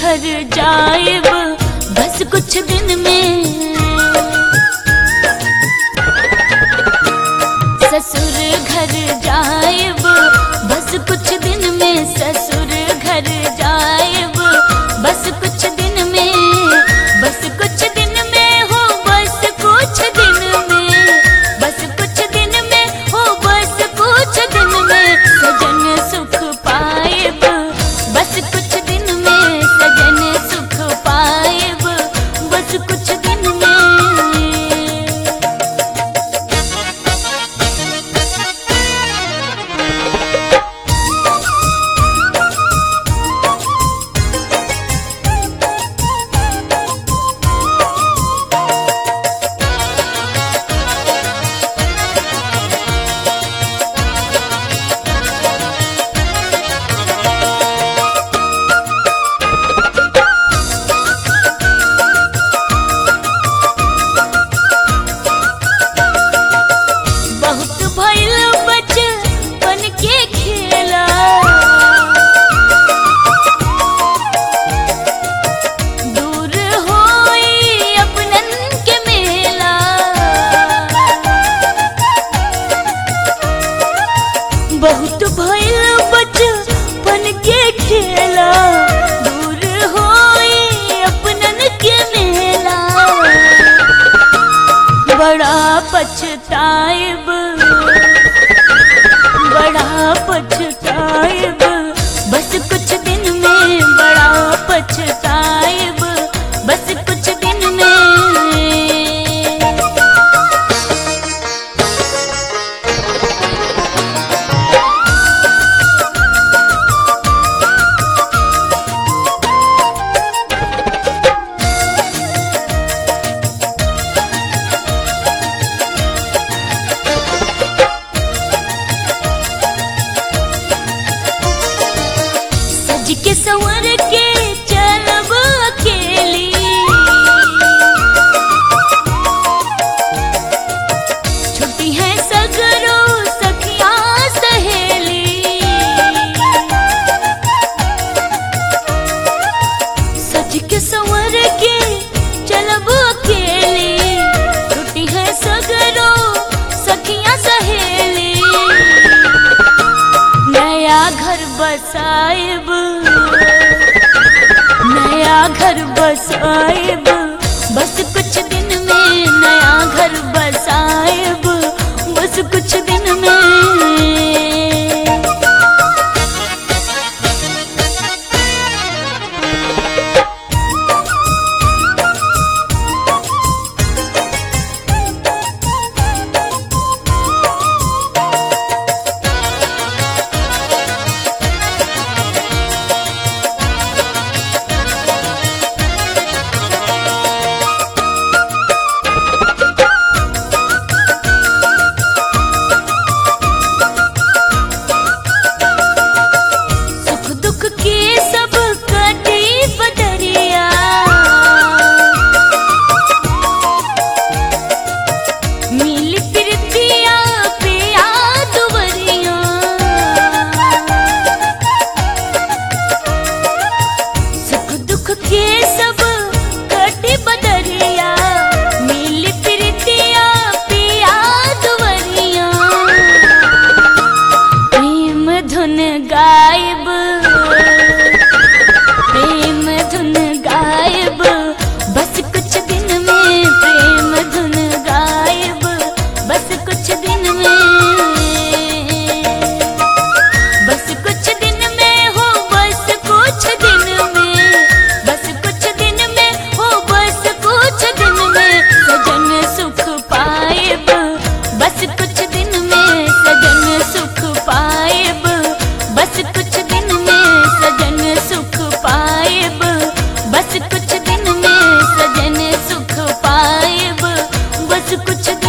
घर जाएब बस कुछ दिन में, ससुर घर जाएब बस कुछ दिन में, ससुर घर जाएब बस कुछ दिन में, बस कुछ दिन में हो बस कुछ दिन में, बस कुछ दिन में हो बस कुछ दिन में, सजन सुख पाएब बस कुछ दिन में, सजन सुख पाएब बस कुछ दिन में। बहुत भइल बचपन के खेला, दूर होई अपनन के मेला, बड़ा पछताएब बड़ा पछताएब बस कुछ दिन में, बड़ा पछताएब बस कुछ दिन में। के संवर के चलब अकेली, छुट्टी है सगरो सखिया सहेली, सज के संवर के चलब अकेली, छुट्टी है सगरो सखिया सहेली, नया घर बसाएब नया घर बसाएब बस कुछ दिन में, नया घर बसाएब बस कुछ दिन में। बस कुछ